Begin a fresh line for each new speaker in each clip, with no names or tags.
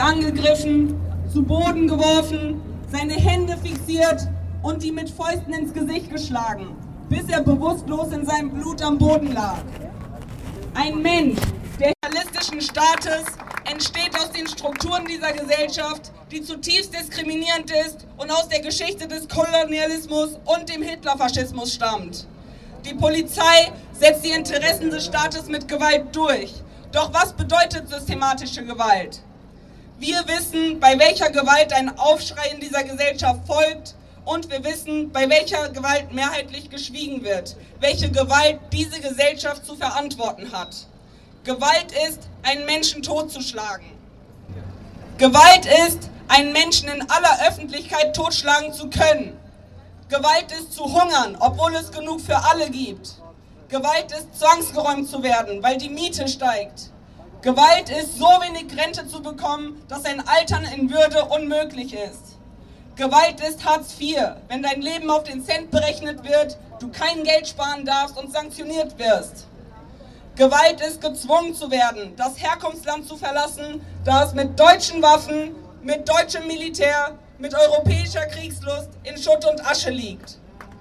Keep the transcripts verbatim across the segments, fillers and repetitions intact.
angegriffen, zu Boden geworfen, seine Hände fixiert und die mit Fäusten ins Gesicht geschlagen, bis er bewusstlos in seinem Blut am Boden lag. Ein Mensch des sozialistischen Staates entsteht aus den Strukturen dieser Gesellschaft, die zutiefst diskriminierend ist und aus der Geschichte des Kolonialismus und dem Hitlerfaschismus stammt. Die Polizei setzt die Interessen des Staates mit Gewalt durch. Doch was bedeutet systematische Gewalt? Wir wissen, bei welcher Gewalt ein Aufschrei in dieser Gesellschaft folgt, und wir wissen, bei welcher Gewalt mehrheitlich geschwiegen wird, welche Gewalt diese Gesellschaft zu verantworten hat. Gewalt ist, einen Menschen totzuschlagen. Gewalt ist, einen Menschen in aller Öffentlichkeit totschlagen zu können. Gewalt ist zu hungern, obwohl es genug für alle gibt. Gewalt ist zwangsgeräumt zu werden, weil die Miete steigt. Gewalt ist, so wenig Rente zu bekommen, dass ein Altern in Würde unmöglich ist. Gewalt ist Hartz vier, wenn dein Leben auf den Cent berechnet wird, du kein Geld sparen darfst und sanktioniert wirst. Gewalt ist, gezwungen zu werden, das Herkunftsland zu verlassen, da es mit deutschen Waffen, mit deutschem Militär, mit europäischer Kriegslust in Schutt und Asche liegt.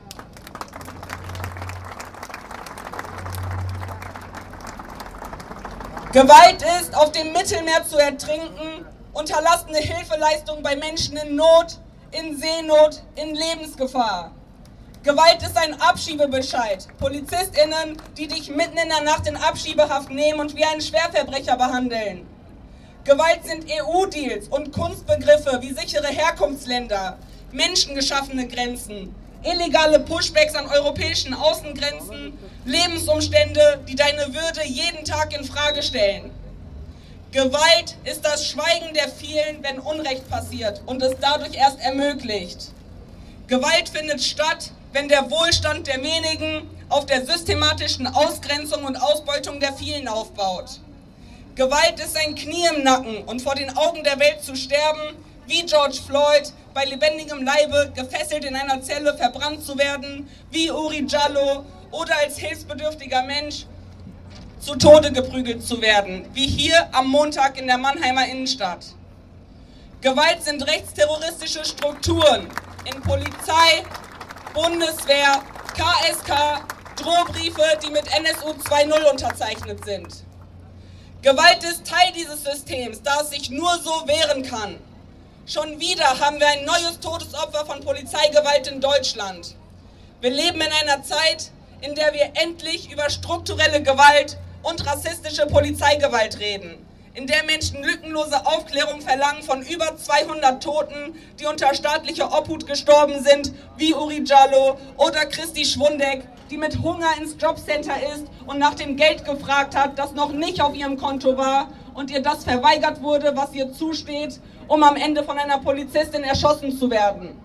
Gewalt ist, auf dem Mittelmeer zu ertrinken, unterlassene Hilfeleistung bei Menschen in Not, in Seenot, in Lebensgefahr. Gewalt ist ein Abschiebebescheid. PolizistInnen, die dich mitten in der Nacht in Abschiebehaft nehmen und wie einen Schwerverbrecher behandeln. Gewalt sind E U-Deals und Kunstbegriffe wie sichere Herkunftsländer, menschengeschaffene Grenzen, illegale Pushbacks an europäischen Außengrenzen, Lebensumstände, die deine Würde jeden Tag in Frage stellen. Gewalt ist das Schweigen der vielen, wenn Unrecht passiert und es dadurch erst ermöglicht. Gewalt findet statt, wenn der Wohlstand der wenigen auf der systematischen Ausgrenzung und Ausbeutung der vielen aufbaut. Gewalt ist ein Knie im Nacken und vor den Augen der Welt zu sterben, wie George Floyd, bei lebendigem Leibe gefesselt in einer Zelle verbrannt zu werden, wie Uri Jallo oder als hilfsbedürftiger Mensch zu Tode geprügelt zu werden, wie hier am Montag in der Mannheimer Innenstadt. Gewalt sind rechtsterroristische Strukturen in Polizei, Bundeswehr, K S K, Drohbriefe, die mit N S U zwei Punkt null unterzeichnet sind. Gewalt ist Teil dieses Systems, da es sich nur so wehren kann. Schon wieder haben wir ein neues Todesopfer von Polizeigewalt in Deutschland. Wir leben in einer Zeit, in der wir endlich über strukturelle Gewalt und rassistische Polizeigewalt reden, in der Menschen lückenlose Aufklärung verlangen von über zweihundert Toten, die unter staatlicher Obhut gestorben sind, wie Uri Jallo oder Christi Schwundeck, die mit Hunger ins Jobcenter ist und nach dem Geld gefragt hat, das noch nicht auf ihrem Konto war und ihr das verweigert wurde, was ihr zusteht, um am Ende von einer Polizistin erschossen zu werden.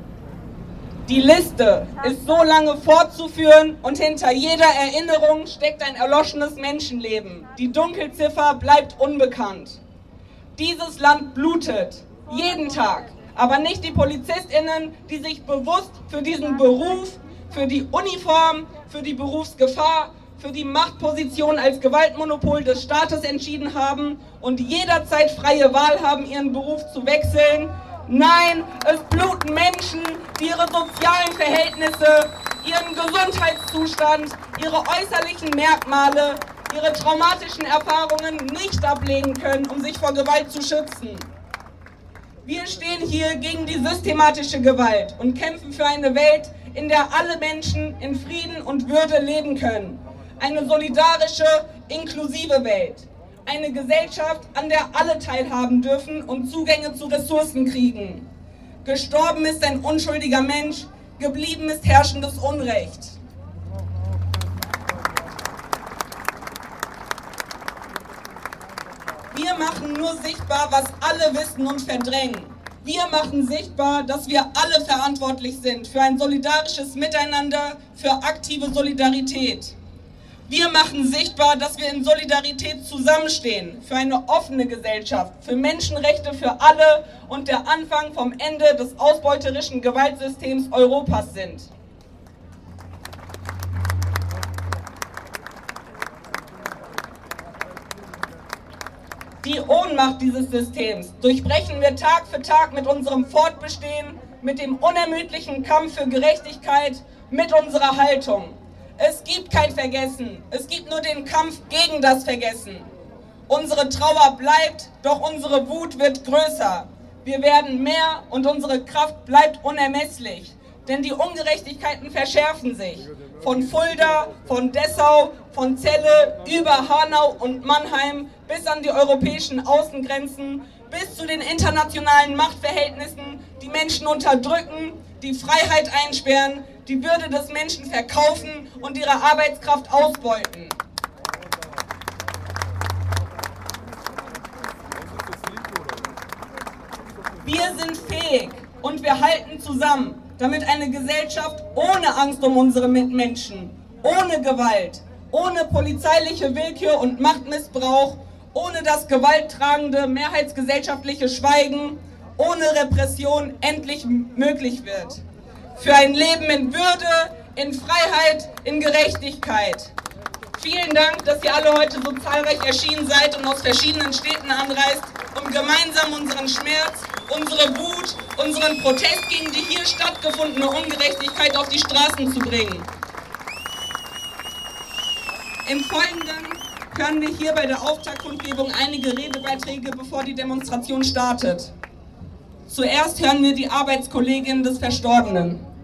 Die Liste ist so lange fortzuführen und hinter jeder Erinnerung steckt ein erloschenes Menschenleben. Die Dunkelziffer bleibt unbekannt. Dieses Land blutet, jeden Tag, aber nicht die PolizistInnen, die sich bewusst für diesen Beruf, für die Uniform, für die Berufsgefahr, für die Machtposition als Gewaltmonopol des Staates entschieden haben und jederzeit freie Wahl haben, ihren Beruf zu wechseln. Nein, es bluten Menschen, die ihre sozialen Verhältnisse, ihren Gesundheitszustand, ihre äußerlichen Merkmale, ihre traumatischen Erfahrungen nicht ablegen können, um sich vor Gewalt zu schützen. Wir stehen hier gegen die systematische Gewalt und kämpfen für eine Welt, in der alle Menschen in Frieden und Würde leben können. Eine solidarische, inklusive Welt. Eine Gesellschaft, an der alle teilhaben dürfen und Zugänge zu Ressourcen kriegen. Gestorben ist ein unschuldiger Mensch, geblieben ist herrschendes Unrecht. Wir machen nur sichtbar, was alle wissen und verdrängen. Wir machen sichtbar, dass wir alle verantwortlich sind für ein solidarisches Miteinander, für aktive Solidarität. Wir machen sichtbar, dass wir in Solidarität zusammenstehen, für eine offene Gesellschaft, für Menschenrechte für alle und der Anfang vom Ende des ausbeuterischen Gewaltsystems Europas sind. Die Ohnmacht dieses Systems durchbrechen wir Tag für Tag mit unserem Fortbestehen, mit dem unermüdlichen Kampf für Gerechtigkeit, mit unserer Haltung. Es gibt kein Vergessen, es gibt nur den Kampf gegen das Vergessen. Unsere Trauer bleibt, doch unsere Wut wird größer. Wir werden mehr und unsere Kraft bleibt unermesslich. Denn die Ungerechtigkeiten verschärfen sich. Von Fulda, von Dessau, von Celle, über Hanau und Mannheim bis an die europäischen Außengrenzen, bis zu den internationalen Machtverhältnissen, die Menschen unterdrücken, die Freiheit einsperren, die Würde des Menschen verkaufen und ihre Arbeitskraft ausbeuten. Wir sind fähig und wir halten zusammen, damit eine Gesellschaft ohne Angst um unsere Mitmenschen, ohne Gewalt, ohne polizeiliche Willkür und Machtmissbrauch, ohne das gewalttragende mehrheitsgesellschaftliche Schweigen, ohne Repression endlich möglich wird. Für ein Leben in Würde, in Freiheit, in Gerechtigkeit. Vielen Dank, dass ihr alle heute so zahlreich erschienen seid und aus verschiedenen Städten anreist, um gemeinsam unseren Schmerz, unsere Wut, unseren Protest gegen die hier stattgefundene Ungerechtigkeit auf die Straßen zu bringen. Im Folgenden hören wir hier bei der Auftaktkundgebung einige Redebeiträge, bevor die Demonstration startet. Zuerst hören wir die Arbeitskollegin des Verstorbenen.